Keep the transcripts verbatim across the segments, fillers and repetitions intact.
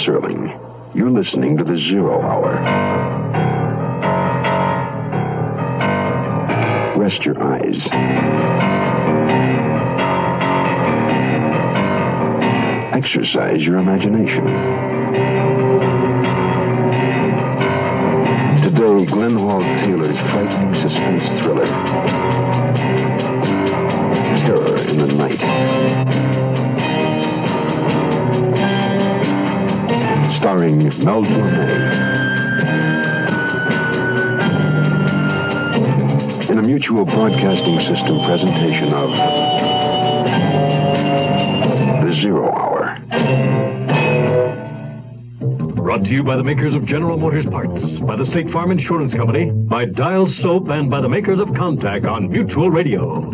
Serling. You're listening to The Zero Hour. Rest your eyes. Exercise your imagination. Today, Glenn Hall Taylor's frightening suspense thriller, Terror in the Night. Starring Mel Torme. In a Mutual Broadcasting System presentation of The Zero Hour. Brought to you by the makers of General Motors Parts, by the State Farm Insurance Company, by Dial Soap, and by the makers of Contact on Mutual Radio.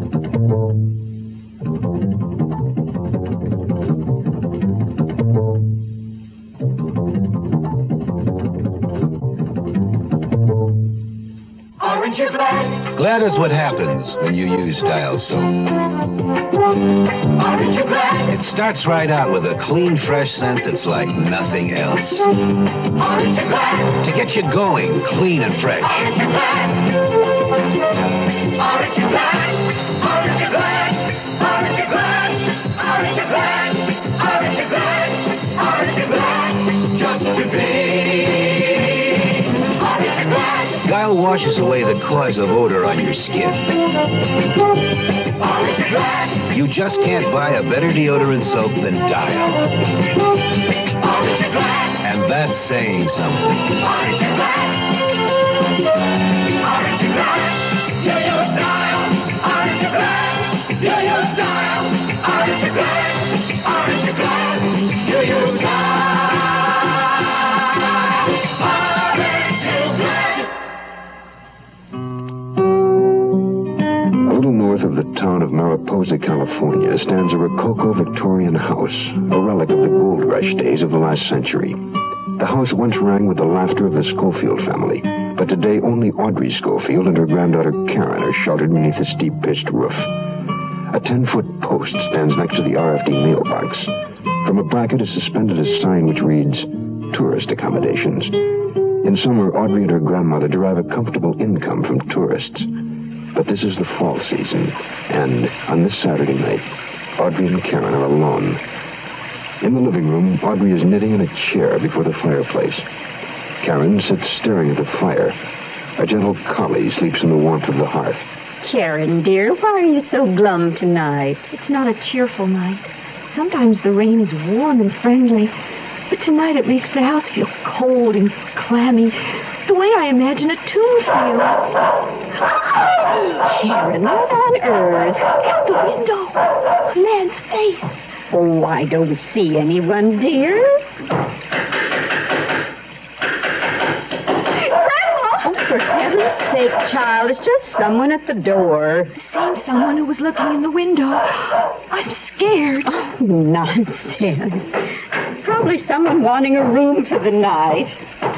Glad is what happens when you use Dial Soap. It starts right out with a clean, fresh scent that's like nothing else. To get you going, clean and fresh. Just to be. Dial washes away the cause of odor on your skin. You just can't buy a better deodorant soap than Dial. And that's saying something. Of the town of Mariposa, California, stands a Rococo Victorian house, a relic of the gold rush days of the last century. The house once rang with the laughter of the Schofield family, but today only Audrey Schofield and her granddaughter Karen are sheltered beneath a steep-pitched roof. A ten-foot post stands next to the R F D mailbox. From a bracket is suspended a sign which reads, Tourist Accommodations. In summer, Audrey and her grandmother derive a comfortable income from tourists. But this is the fall season, and on this Saturday night, Audrey and Karen are alone. In the living room, Audrey is knitting in a chair before the fireplace. Karen sits staring at the fire. A gentle collie sleeps in the warmth of the hearth. Karen, dear, why are you so glum tonight? It's not a cheerful night. Sometimes the rain is warm and friendly, but tonight it makes the house feel cold and clammy, the way I imagine a tomb feels. Karen, what on earth? At the window. A man's face. Oh, I don't see anyone, dear. Grandma! Oh, for heaven's sake, child, it's just someone at the door. The same someone who was looking in the window. I'm scared. Oh, nonsense. Probably someone wanting a room for the night.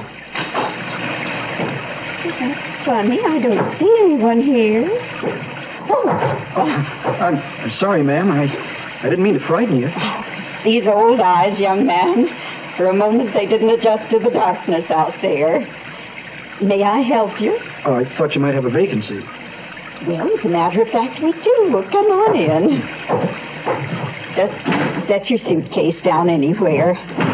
That's funny. I don't see anyone here. Oh, oh I'm, I'm sorry, ma'am. I, I didn't mean to frighten you. Oh, these old eyes, young man. For a moment, they didn't adjust to the darkness out there. May I help you? Oh, I thought you might have a vacancy. Well, as a matter of fact, we do. Well, come on in. Just set your suitcase down anywhere.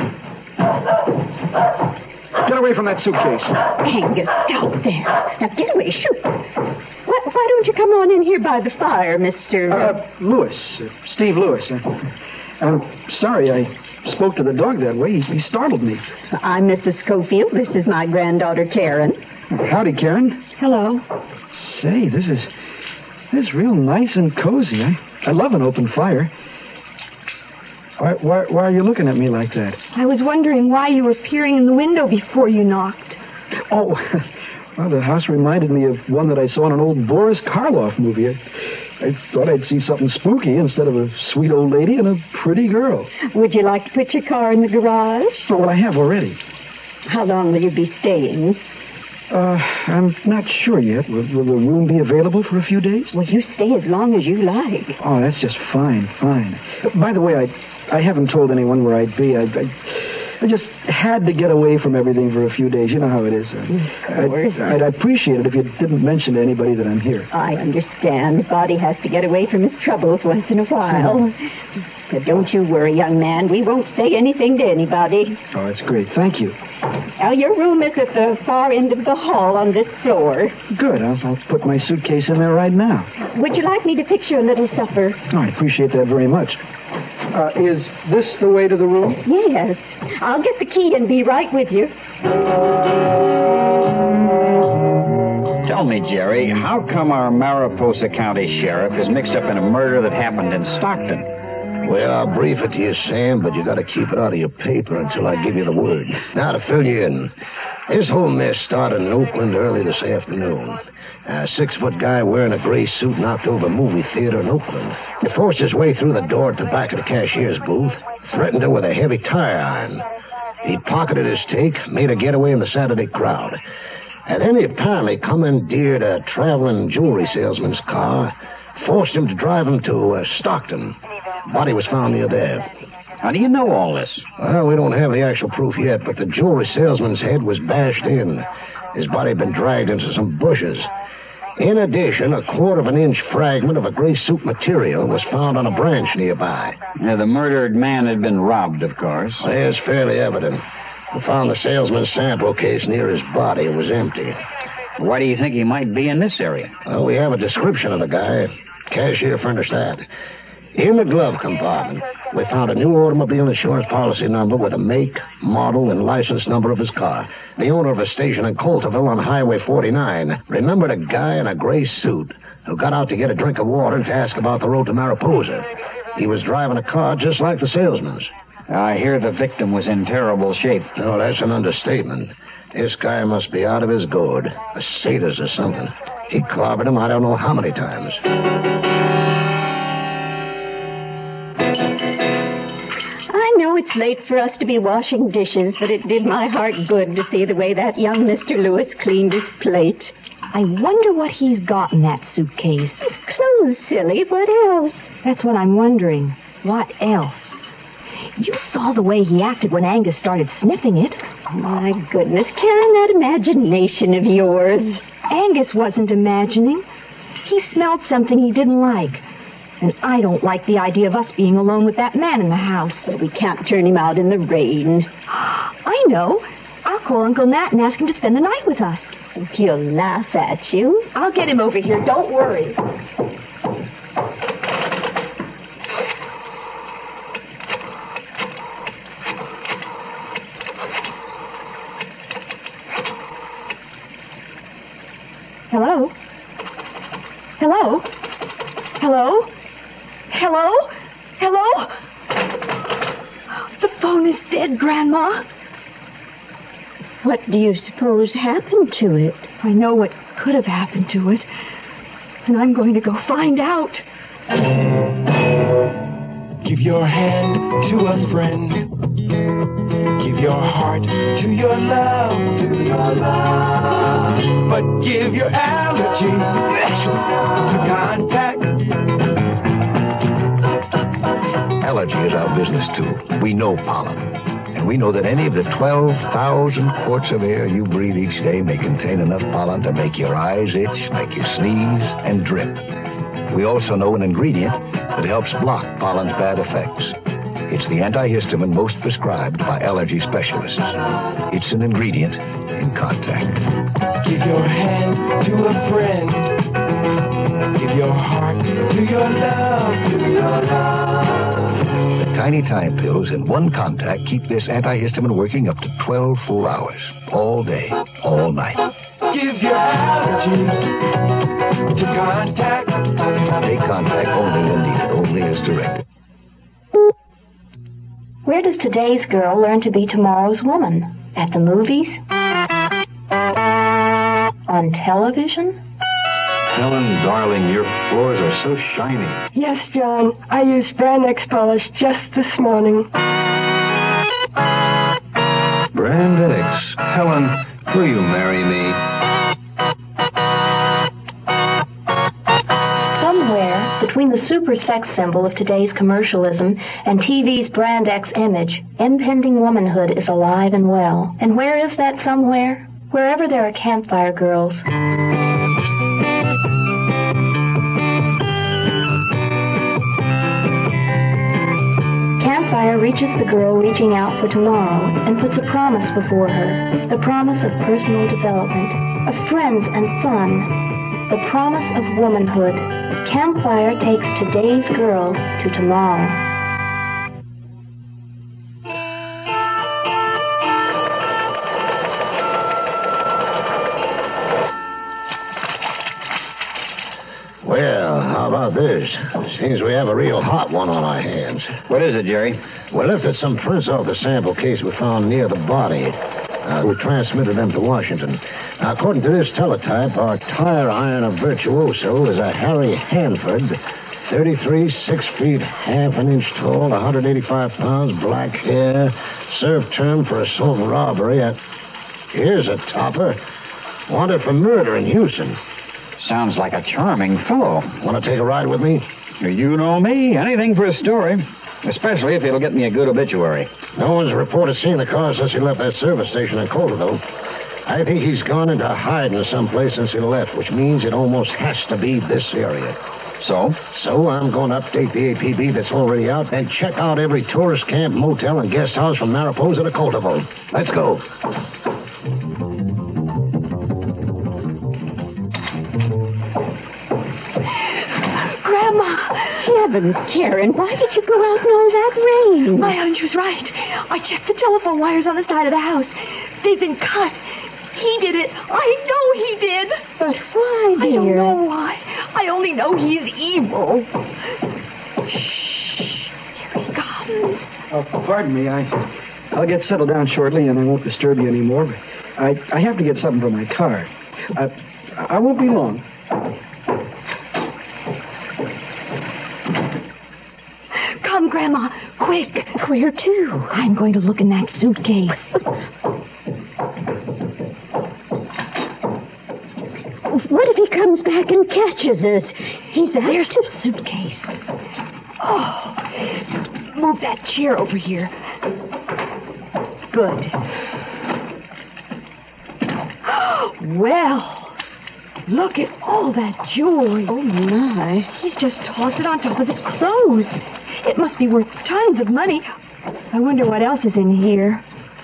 Get away from that suitcase. Angus, stop there. Now, get away. Shoot. Why, why don't you come on in here by the fire, Mister... Uh, Lewis. Uh, Steve Lewis. Uh, I'm sorry I spoke to the dog that way. He, he startled me. I'm Missus Schofield. This is my granddaughter, Karen. Howdy, Karen. Hello. Say, this is... This is real nice and cozy. I, I love an open fire. Why, why, why are you looking at me like that? I was wondering why you were peering in the window before you knocked. Oh, well, the house reminded me of one that I saw in an old Boris Karloff movie. I, I thought I'd see something spooky instead of a sweet old lady and a pretty girl. Would you like to put your car in the garage? Oh, well, I have already. How long will you be staying? Uh, I'm not sure yet. Will, will the room be available for a few days? Well, you stay as long as you like. Oh, that's just fine, fine. By the way, I I haven't told anyone where I'd be. I, I, I just had to get away from everything for a few days. You know how it is. I'd, I'd appreciate it if you didn't mention to anybody that I'm here. I understand. Body has to get away from his troubles once in a while. Mm-hmm. But don't you worry, young man. We won't say anything to anybody. Oh, that's great. Thank you. Now, your room is at the far end of the hall on this floor. Good. I'll, I'll put my suitcase in there right now. Would you like me to fix you a little supper? Oh, I appreciate that very much. Uh, is this the way to the room? Yes. I'll get the key and be right with you. Tell me, Jerry, how come our Mariposa County Sheriff is mixed up in a murder that happened in Stockton? Well, I'll brief it to you, Sam, but you got to keep it out of your paper until I give you the word. Now, to fill you in, this whole mess started in Oakland early this afternoon. A six-foot guy wearing a gray suit knocked over a movie theater in Oakland. He forced his way through the door at the back of the cashier's booth, threatened her with a heavy tire iron. He pocketed his take, made a getaway in the Saturday crowd. And then he apparently commandeered a traveling jewelry salesman's car, forced him to drive him to uh, Stockton. Body was found near there. How do you know all this? Well, we don't have the actual proof yet, but the jewelry salesman's head was bashed in. His body had been dragged into some bushes. In addition, a quarter of an inch fragment of a gray suit material was found on a branch nearby. Now, the murdered man had been robbed, of course. It's fairly evident. We found the salesman's sample case near his body. It was empty. Why do you think he might be in this area? Well, we have a description of the guy. Cashier furnished that. In the glove compartment, we found a new automobile insurance policy number with a make, model, and license number of his car. The owner of a station in Coulterville on Highway forty-nine remembered a guy in a gray suit who got out to get a drink of water and to ask about the road to Mariposa. He was driving a car just like the salesman's. I hear the victim was in terrible shape. No, that's an understatement. This guy must be out of his gourd. A sadist or something. He clobbered him I don't know how many times. I know it's late for us to be washing dishes, but it did my heart good to see the way that young Mister Lewis cleaned his plate. I wonder what he's got in that suitcase. Clothes, silly. What else? That's what I'm wondering. What else? You saw the way he acted when Angus started sniffing it. My goodness, Karen, that imagination of yours. Angus wasn't imagining. He smelled something he didn't like. And I don't like the idea of us being alone with that man in the house. But we can't turn him out in the rain. I know. I'll call Uncle Nat and ask him to spend the night with us. He'll laugh at you. I'll get him over here. Don't worry. Hello? Hello? Hello? Hello? Hello? The phone is dead, Grandma. What do you suppose happened to it? I know what could have happened to it, and I'm going to go find out. Give your hand to a friend. Give your heart to your love, to your love. But give your allergy to contact. Allergy is our business, too. We know pollen. And we know that any of the twelve thousand quarts of air you breathe each day may contain enough pollen to make your eyes itch, make you sneeze, and drip. We also know an ingredient that helps block pollen's bad effects. It's the antihistamine most prescribed by allergy specialists. It's an ingredient in contact. Give your hand to a friend. Give your heart to your love, to your love. The tiny time pills in one contact keep this antihistamine working up to twelve full hours, all day, all night. Give your allergy to contact. Take contact only when needed, only as directed. Where does today's girl learn to be tomorrow's woman? At the movies? On television? Helen, darling, your floors are so shiny. Yes, John. I used Brand X polish just this morning. Brand X. Helen, will you marry me? Somewhere Between the super sex symbol of today's commercialism and T V's Brand X image, impending womanhood is alive and well. And where is that somewhere? Wherever there are campfire girls. Campfire reaches the girl reaching out for tomorrow and puts a promise before her. The promise of personal development, of friends and fun. The promise of womanhood. Campfire takes today's girl to tomorrow. Well, how about this? Seems we have a real hot one on our hands. What is it, Jerry? We lifted some prints off the sample case we found near the body. Uh, we transmitted them to Washington. Now, according to this teletype, our tire iron of virtuoso is a Harry Hanford, thirty-three, six feet, half an inch tall, one hundred eighty-five pounds, black hair, served term for assault and robbery. Uh, here's a topper. Wanted for murder in Houston. Sounds like a charming fellow. Want to take a ride with me? You know me. Anything for a story. Especially if it'll get me a good obituary. No one's reported seeing the car since he left that service station in Colderville. I think he's gone into hiding someplace since he left, which means it almost has to be this area. So? So I'm going to update the A P B that's already out and check out every tourist camp, motel, and guest house from Mariposa to Colderville. Let's go. Grandma! Heavens, Karen, why did you go out in all that rain? My aunt was right. I checked the telephone wires on the side of the house. They've been cut. He did it. I know he did. But why, dear? I don't know why. I only know he's evil. Shh. Here he comes. Oh, pardon me. I, I'll get settled down shortly, and I won't disturb you anymore. But I, I have to get something for my car. I, I won't be long. Come, Grandma, quick. Where to? I'm going to look in that suitcase. What if he comes back and catches us? He's after... There's the suitcase. Oh, move that chair over here. Good. Well, look at all that jewelry. Oh, my. He's just tossed it on top of his clothes. It must be worth tons of money. I wonder what else is in here.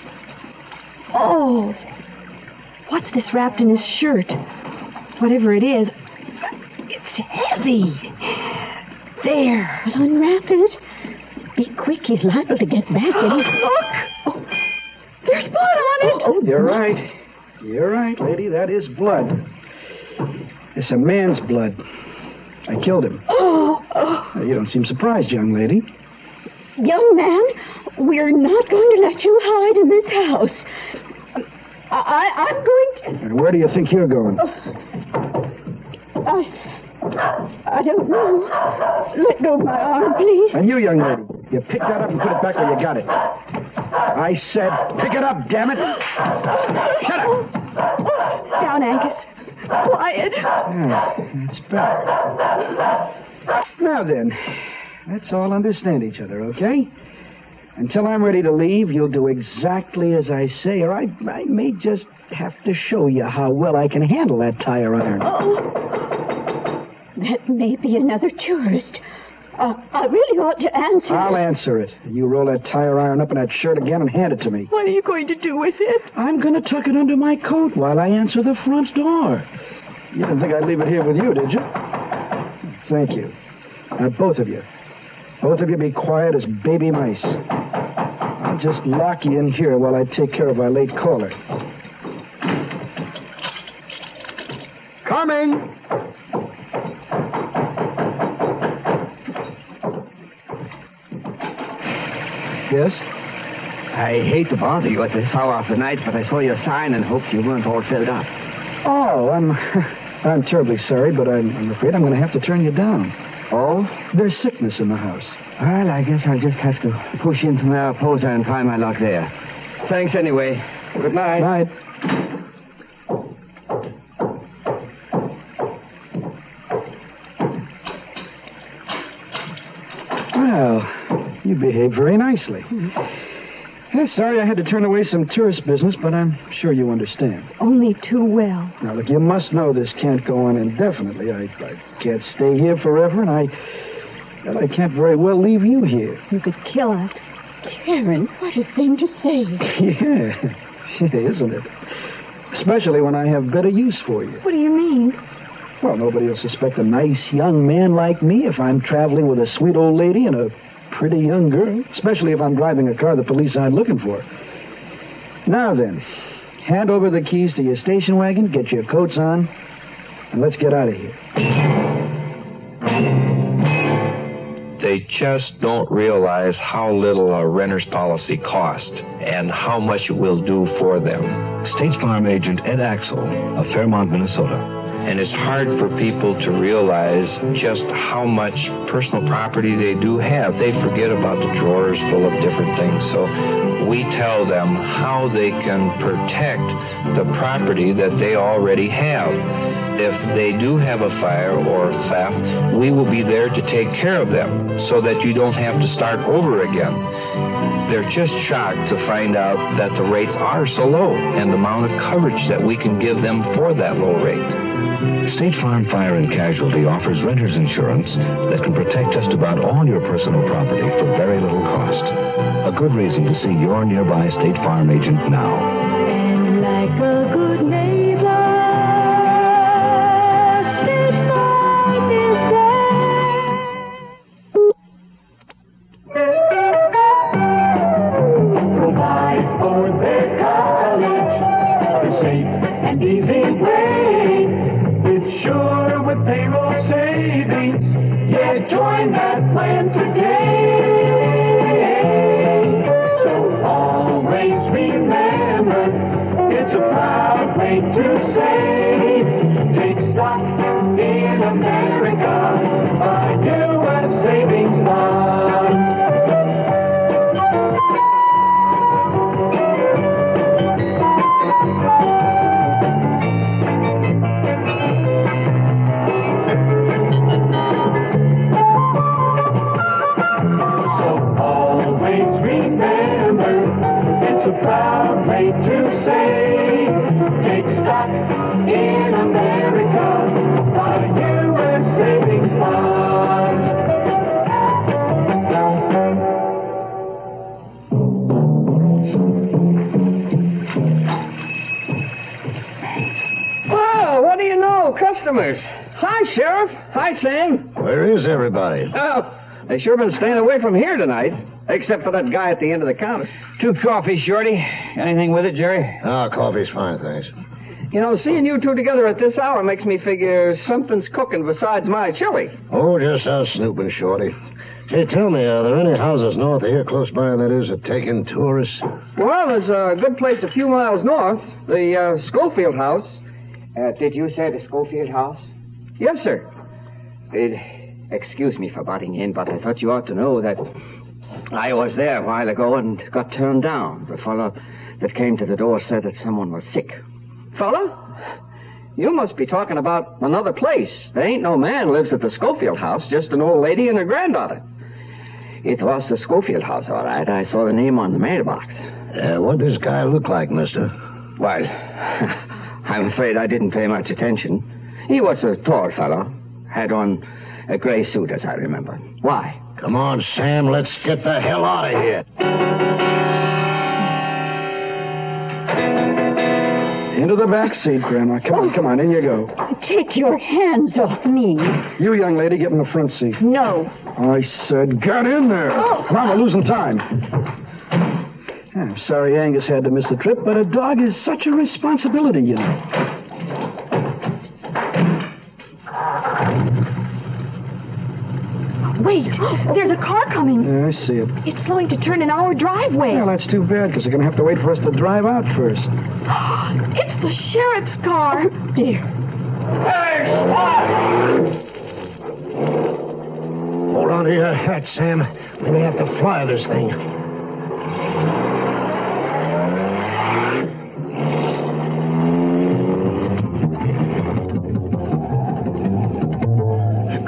Oh, what's this wrapped in his shirt? Whatever it is, it's heavy. There. Well, unwrap it. Be quick, he's liable to get back. And Look! Oh, there's blood on it. Oh, you're right. You're right, lady. That is blood. It's a man's blood. I killed him. Oh, oh. You don't seem surprised, young lady. Young man, we're not going to let you hide in this house. I, I, I'm going to... And where do you think you're going? I... I don't know. Let go of my arm, please. And you, young lady, you pick that up and put it back where you got it. I said, pick it up, damn it. Shut up. Down, Angus. Quiet. Yeah, that's better. Now then, let's all understand each other, okay? Until I'm ready to leave, you'll do exactly as I say, or I, I may just have to show you how well I can handle that tire iron. Oh, that may be another tourist. Uh, I really ought to answer I'll it. answer it. You roll that tire iron up in that shirt again and hand it to me. What are you going to do with it? I'm going to tuck it under my coat while I answer the front door. You didn't think I'd leave it here with you, did you? Thank you. Now, both of you. Both of you be quiet as baby mice. I'll just lock you in here while I take care of our late caller. Coming! Yes? I hate to bother you at this hour of the night, but I saw your sign and hoped you weren't all filled up. Oh, I'm I'm terribly sorry, but I'm, I'm afraid I'm going to have to turn you down. Oh? There's sickness in the house. Well, I guess I'll just have to push into Mariposa and try my luck there. Thanks anyway. Good night. Night. Well, you behaved very nicely. Yeah, sorry I had to turn away some tourist business, but I'm sure you understand. Only too well. Now, look, you must know this can't go on indefinitely. I, I can't stay here forever, and I... Well, I can't very well leave you here. You could kill us. Karen, what a thing to say. Yeah, yeah, isn't it? Especially when I have better use for you. What do you mean? Well, nobody will suspect a nice young man like me if I'm traveling with a sweet old lady and a pretty young girl, especially if I'm driving a car the police aren't looking for. Now then, hand over the keys to your station wagon, get your coats on, and let's get out of here. They just don't realize how little a renter's policy costs and how much it will do for them. State Farm agent Ed Axel of Fairmont, Minnesota. And it's hard for people to realize just how much personal property they do have. They forget about the drawers full of different things. So we tell them how they can protect the property that they already have. If they do have a fire or theft, we will be there to take care of them so that you don't have to start over again. They're just shocked to find out that the rates are so low and the amount of coverage that we can give them for that low rate. State Farm Fire and Casualty offers renter's insurance that can protect just about all your personal property for very little cost. A good reason to see your nearby State Farm agent now. And like a good neighbor, State Farm is there. Provide for their college a safe and easy way. Sure, with payroll savings, yeah, join that plan today. So always remember, it's a proud way to save. Take stock in America by U S Savings Bonds. Proud way to save. Take stock in America by U S Savings Bonds. Well, what do you know? Customers. Hi, Sheriff. Hi, Sam. Where is everybody? Oh, they sure been staying away from here tonight. Except for that guy at the end of the counter. Two coffee, Shorty. Anything with it, Jerry? Ah, coffee's fine, thanks. You know, seeing you two together at this hour makes me figure something's cooking besides my chili. Oh, just us snooping, Shorty. Hey, tell me, are there any houses north of here close by that is that take in tourists? Well, there's a good place a few miles north, the uh, Schofield House. Uh, did you say the Schofield House? Yes, sir. It, excuse me for butting in, but I thought you ought to know that I was there a while ago and got turned down. The fellow that came to the door said that someone was sick. Fella? You must be talking about another place. There ain't no man lives at the Schofield House, just an old lady and her granddaughter. It was the Schofield House, all right. I saw the name on the mailbox. Uh, what does this guy look like, mister? Well, I'm afraid I didn't pay much attention. He was a tall fellow. Had on a gray suit, as I remember. Why? Come on, Sam, let's get the hell out of here. Into the back seat, Grandma. Come on, come on, in you go. Take your hands off me. You, young lady, get in the front seat. No. I said get in there. Oh. Come on, we're losing time. I'm sorry Angus had to miss the trip, but a dog is such a responsibility, you know. Wait, there's a car coming. Yeah, I see it. It's slowing to turn in our driveway. Well, that's too bad, because they're going to have to wait for us to drive out first. It's the sheriff's car. Dear. Hey, stop! Hold on to your hat, Sam. We may have to fly this thing.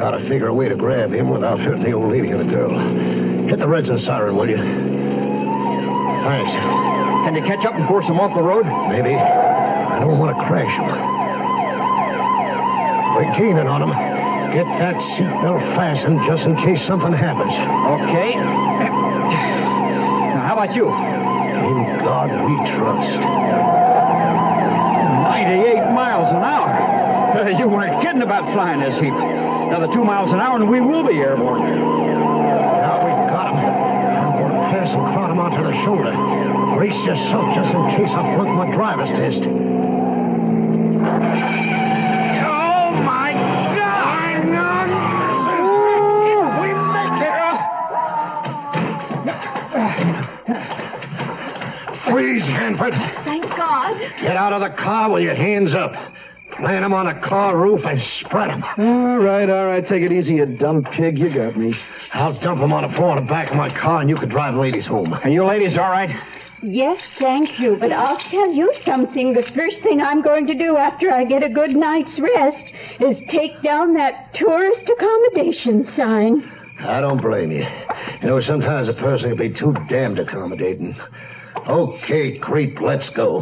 gotta figure a way to grab him without hurting the old lady and the girl. Hit the Redson siren, will you? Thanks. Can you catch up and force him off the road? Maybe. I don't want to crash him. We're keening on him. Get that seatbelt fastened just in case something happens. Okay. Now, how about you? In God we trust. ninety-eight miles an hour. Uh, you weren't kidding about flying this heap. Another two miles an hour and we will be airborne. Now we've got him. I'm going to pass and crowd him onto the shoulder. Brace yourself just in case I flunk my driver's test. Oh, my God! We make it! Freeze, Hanford. Thank God. Get out of the car with your hands up. Plant them on a car roof and spread them. All right, all right. Take it easy, you dumb pig. You got me. I'll dump them on the floor in the back of my car, and you can drive ladies home. Are you ladies all right? Yes, thank you, but I'll tell you something. The first thing I'm going to do after I get a good night's rest is take down that tourist accommodation sign. I don't blame you. You know, sometimes a person can be too damned accommodating. Okay, creep, let's go.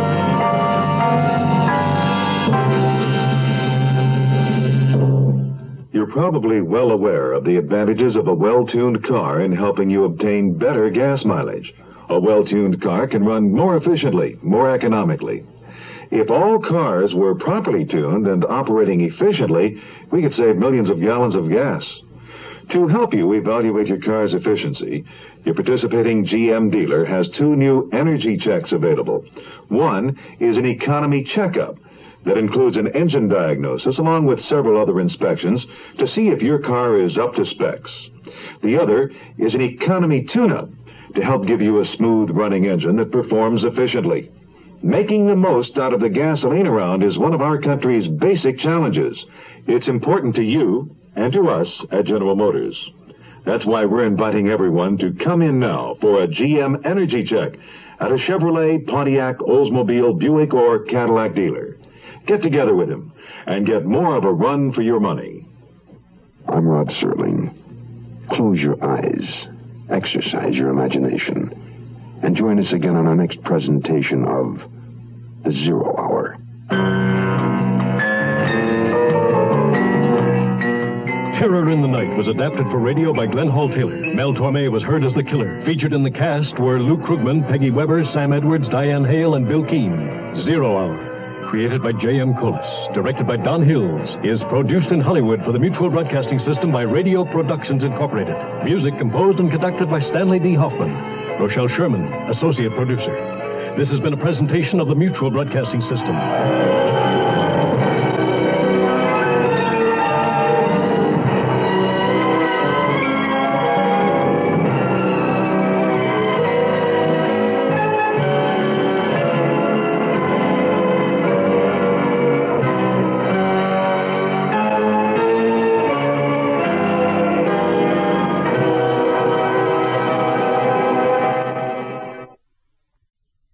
You're probably well aware of the advantages of a well-tuned car in helping you obtain better gas mileage. A well-tuned car can run more efficiently, more economically. If all cars were properly tuned and operating efficiently, we could save millions of gallons of gas. To help you evaluate your car's efficiency, your participating G M dealer has two new energy checks available. One is an economy checkup that includes an engine diagnosis along with several other inspections to see if your car is up to specs. The other is an economy tune-up to help give you a smooth-running engine that performs efficiently. Making the most out of the gasoline around is one of our country's basic challenges. It's important to you and to us at General Motors. That's why we're inviting everyone to come in now for a G M energy check at a Chevrolet, Pontiac, Oldsmobile, Buick, or Cadillac dealer. Get together with him and get more of a run for your money. I'm Rod Serling. Close your eyes, exercise your imagination, and join us again on our next presentation of The Zero Hour. Terror in the Night was adapted for radio by Glenn Hall Taylor. Mel Torme was heard as the killer. Featured in the cast were Lou Krugman, Peggy Weber, Sam Edwards, Diane Hale, and Bill Keane. Zero Hour, created by J M Collis, directed by Don Hills, is produced in Hollywood for the Mutual Broadcasting System by Radio Productions Incorporated. Music composed and conducted by Stanley D. Hoffman. Rochelle Sherman, associate producer. This has been a presentation of the Mutual Broadcasting System.